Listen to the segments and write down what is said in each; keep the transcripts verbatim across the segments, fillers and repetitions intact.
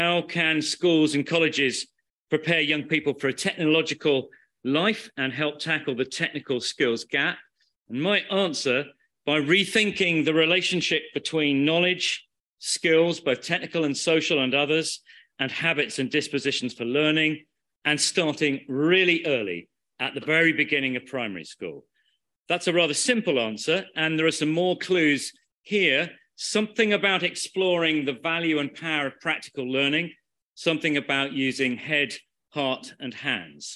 How can schools and colleges prepare young people for a technological life and help tackle the technical skills gap? And my answer, by rethinking the relationship between knowledge, skills, both technical and social and others, and habits and dispositions for learning, and starting really early at the very beginning of primary school. That's a rather simple answer, and there are some more clues here. Something about exploring the value and power of practical learning, something about using head, heart, and hands.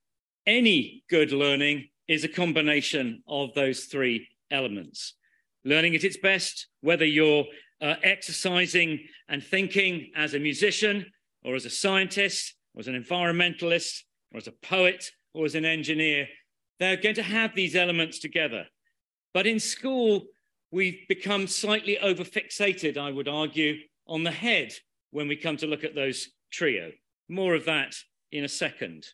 Any good learning is a combination of those three elements. Learning at its best, whether you're uh, exercising and thinking as a musician, or as a scientist, or as an environmentalist, or as a poet, or as an engineer, they're going to have these elements together. But in school, we've become slightly over-fixated, I would argue, on the head when we come to look at those trio. More of that in a second.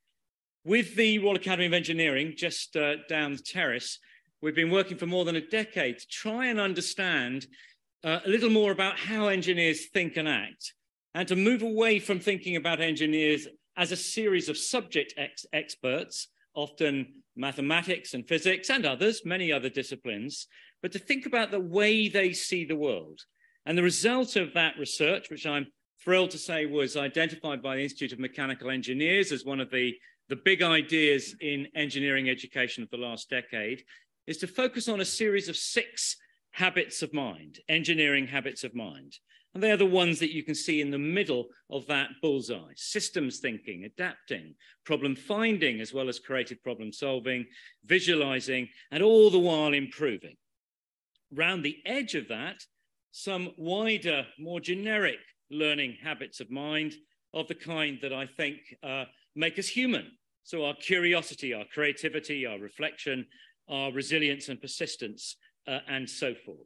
With the Royal Academy of Engineering, just uh, down the terrace, we've been working for more than a decade to try and understand uh, a little more about how engineers think and act, and to move away from thinking about engineers as a series of subject ex experts, often mathematics and physics and others, many other disciplines, but to think about the way they see the world. And the result of that research, which I'm thrilled to say was identified by the Institute of Mechanical Engineers as one of the, the big ideas in engineering education of the last decade, is to focus on a series of six habits of mind, engineering habits of mind. And they are the ones that you can see in the middle of that bullseye: systems thinking, adapting, problem finding, as well as creative problem solving, visualizing, and all the while improving. Round the edge of that, some wider, more generic learning habits of mind of the kind that I think uh, make us human. So our curiosity, our creativity, our reflection, our resilience and persistence, uh, and so forth.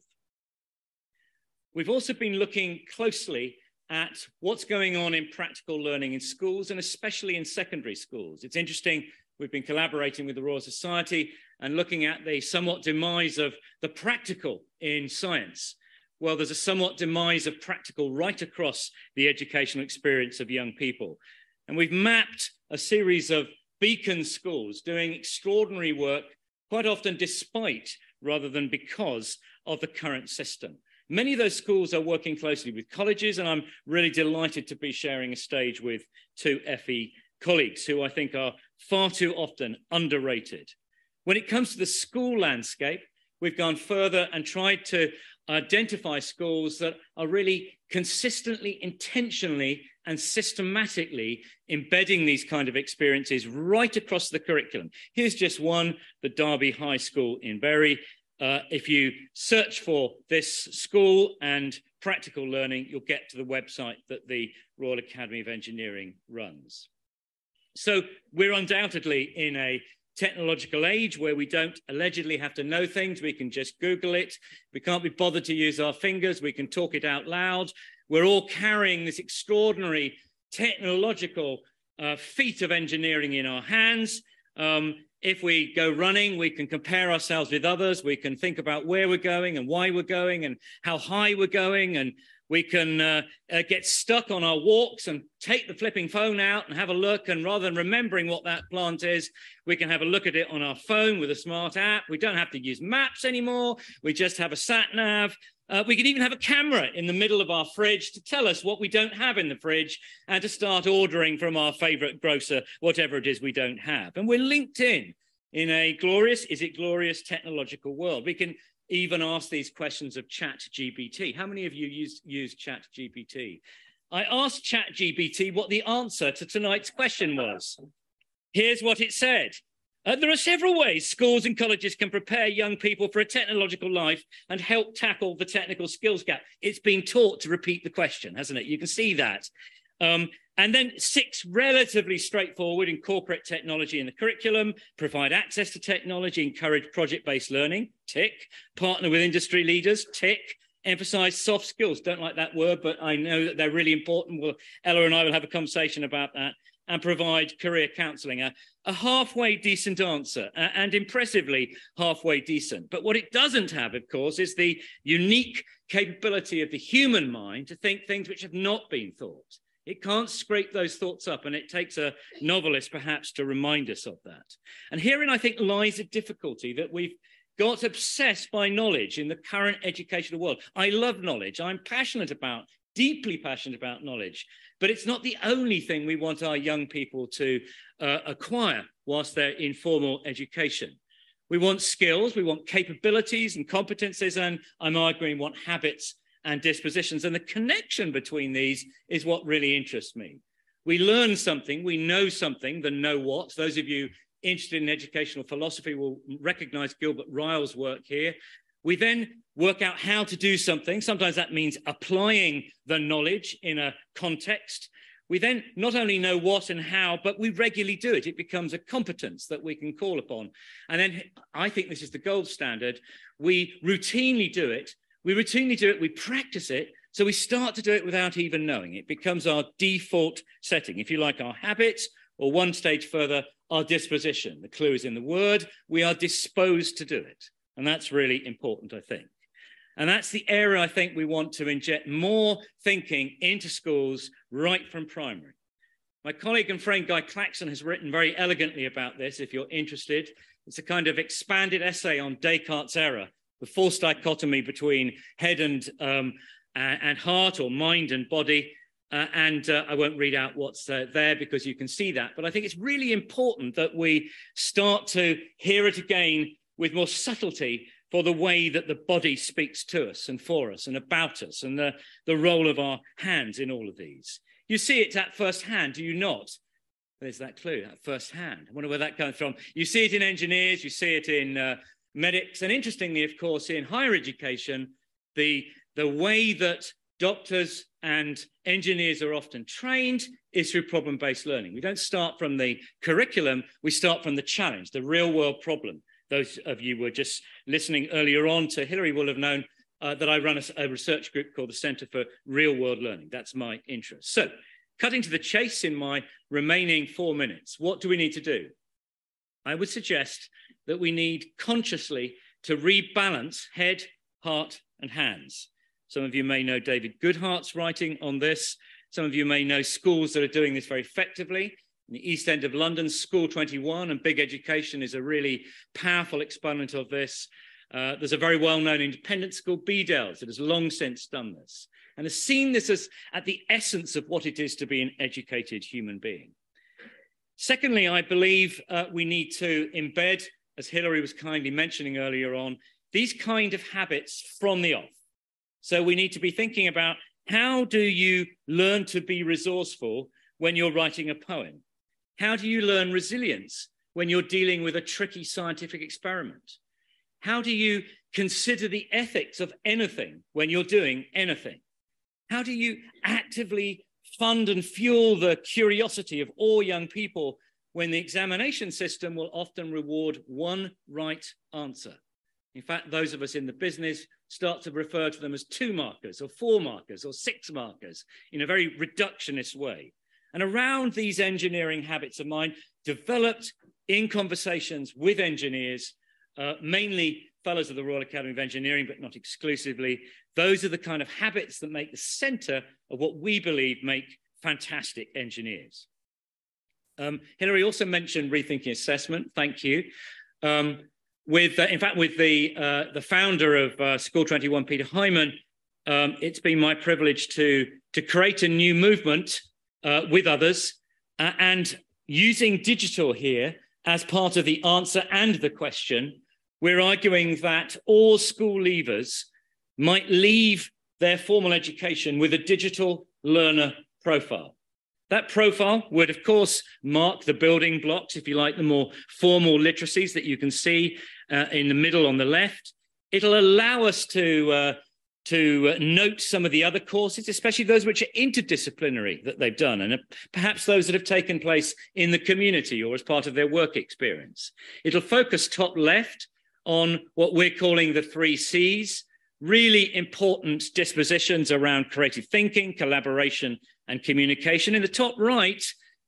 We've also been looking closely at what's going on in practical learning in schools, and especially in secondary schools. It's interesting, we've been collaborating with the Royal Society and looking at the somewhat demise of the practical in science. Well, there's a somewhat demise of practical right across the educational experience of young people. And we've mapped a series of beacon schools doing extraordinary work, quite often despite rather than because of the current system. Many of those schools are working closely with colleges, and I'm really delighted to be sharing a stage with two F E colleagues who I think are far too often underrated. When it comes to the school landscape, we've gone further and tried to identify schools that are really consistently, intentionally, and systematically embedding these kind of experiences right across the curriculum. Here's just one, the Derby High School in Bury. Uh, if you search for this school and practical learning, you'll get to the website that the Royal Academy of Engineering runs. So we're undoubtedly in a technological age where we don't allegedly have to know things. We can just Google it. We can't be bothered to use our fingers. We can talk it out loud. We're all carrying this extraordinary technological uh, feat of engineering in our hands. Um, if we go running, we can compare ourselves with others. We can think about where we're going and why we're going and how high we're going. And we can uh, uh, get stuck on our walks and take the flipping phone out and have a look. And rather than remembering what that plant is, we can have a look at it on our phone with a smart app. We don't have to use maps anymore. We just have a sat nav. Uh, we can even have a camera in the middle of our fridge to tell us what we don't have in the fridge and to start ordering from our favorite grocer, whatever it is we don't have. And we're linked in in a glorious, is it glorious, technological world. We can even ask these questions of ChatGPT. How many of you use, use ChatGPT? I asked ChatGPT what the answer to tonight's question was. Here's what it said. Uh, there are several ways schools and colleges can prepare young people for a technological life and help tackle the technical skills gap. It's been taught to repeat the question, hasn't it? You can see that. Um, and then six relatively straightforward: incorporate technology in the curriculum, provide access to technology, encourage project-based learning, tick, partner with industry leaders, tick, emphasize soft skills. Don't like that word, but I know that they're really important. Well, Ella and I will have a conversation about that. and provide career counselling. A, a halfway decent answer, uh, and impressively halfway decent. But what it doesn't have, of course, is the unique capability of the human mind to think things which have not been thought. It can't scrape those thoughts up, and it takes a novelist perhaps to remind us of that. And herein, I think, lies a difficulty that we've got obsessed by knowledge in the current educational world. I love knowledge. I'm passionate about, deeply passionate about knowledge, but it's not the only thing we want our young people to uh, acquire whilst they're in formal education. We want skills, we want capabilities and competencies, and I'm arguing want habits and dispositions. And the connection between these is what really interests me. We learn something, we know something, the know what. Those of you interested in educational philosophy will recognize Gilbert Ryle's work here. We then work out how to do something. Sometimes that means applying the knowledge in a context. We then not only know what and how, but we regularly do it. It becomes a competence that we can call upon. And then I think this is the gold standard. We routinely do it. We routinely do it. We practice it. So we start to do it without even knowing. It becomes our default setting. If you like, our habits, or one stage further, our disposition. The clue is in the word. We are disposed to do it. And that's really important, I think. And that's the area I think we want to inject more thinking into schools right from primary. My colleague and friend Guy Claxon has written very elegantly about this, if you're interested. It's a kind of expanded essay on Descartes' error, the false dichotomy between head and, um, and heart, or mind and body. Uh, and uh, I won't read out what's uh, there because you can see that. But I think it's really important that we start to hear it again with more subtlety for the way that the body speaks to us and for us and about us, and the, the role of our hands in all of these. You see it at first hand, do you not? There's that clue, at first hand. I wonder where that comes from. You see it in engineers, you see it in uh, medics, and interestingly, of course, in higher education, the, the way that doctors and engineers are often trained is through problem-based learning. We don't start from the curriculum, we start from the challenge, the real-world problem. Those of you who were just listening earlier on to Hilary will have known uh, that I run a, a research group called the Centre for Real World Learning. That's my interest. So, cutting to the chase in my remaining four minutes, what do we need to do? I would suggest that we need consciously to rebalance head, heart, and hands. Some of you may know David Goodhart's writing on this. Some of you may know schools that are doing this very effectively. In the East End of London, School twenty-one and Big Education is a really powerful exponent of this. Uh, there's a very well-known independent school, Bedales, that has long since done this and has seen this as at the essence of what it is to be an educated human being. Secondly, I believe uh, we need to embed, as Hilary was kindly mentioning earlier on, these kind of habits from the off. So we need to be thinking about, how do you learn to be resourceful when you're writing a poem? How do you learn resilience when you're dealing with a tricky scientific experiment? How do you consider the ethics of anything when you're doing anything? How do you actively fund and fuel the curiosity of all young people when the examination system will often reward one right answer? In fact, those of us in the business start to refer to them as two markers or four markers or six markers in a very reductionist way. And around these engineering habits of mine, developed in conversations with engineers, uh, mainly fellows of the Royal Academy of Engineering, but not exclusively, those are the kind of habits that make the center of what we believe make fantastic engineers. Um, Hilary also mentioned rethinking assessment. Thank you. Um, with, uh, in fact, with the, uh, the founder of uh, School twenty-one, Peter Hyman, um, it's been my privilege to, to create a new movement uh, with others uh, and using digital here as part of the answer and the question. We're arguing that all school leavers might leave their formal education with a digital learner profile. That profile would, of course, mark the building blocks, if you like, the more formal literacies that you can see uh, in the middle on the left. It'll allow us to, uh, to note some of the other courses, especially those which are interdisciplinary that they've done, and perhaps those that have taken place in the community or as part of their work experience. It'll focus top left on what we're calling the three C's, really important dispositions around creative thinking, collaboration, and communication. In the top right,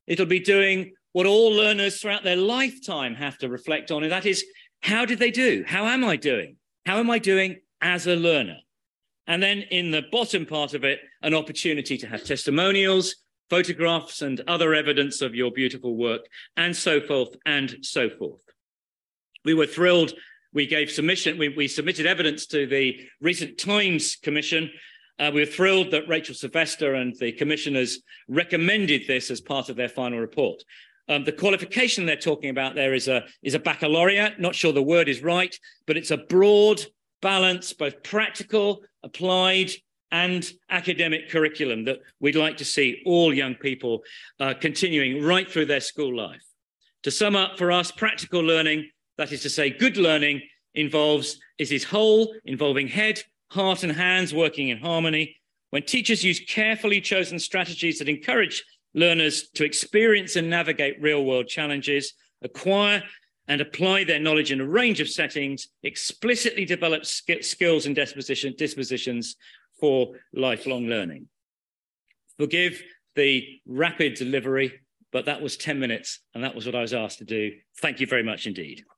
It'll be doing what all learners throughout their lifetime have to reflect on, and that is, how did they do? How am I doing? How am I doing as a learner? And then in the bottom part of it, an opportunity to have testimonials, photographs, and other evidence of your beautiful work, and so forth, and so forth. We were thrilled. We gave submission, we, we submitted evidence to the recent Times Commission. Uh, we were thrilled that Rachel Sylvester and the commissioners recommended this as part of their final report. Um, the qualification they're talking about there is a, is a baccalaureate. Not sure the word is right, but it's a broad, balanced, both practical, applied, and academic curriculum that we'd like to see all young people uh, continuing right through their school life. To sum up for us, practical learning, that is to say, good learning, involves, is his whole, involving head, heart, and hands working in harmony. When teachers use carefully chosen strategies that encourage learners to experience and navigate real-world challenges, acquire and apply their knowledge in a range of settings, explicitly develop sk skills and disposition, dispositions for lifelong learning. Forgive the rapid delivery, but that was ten minutes, and that was what I was asked to do. Thank you very much indeed.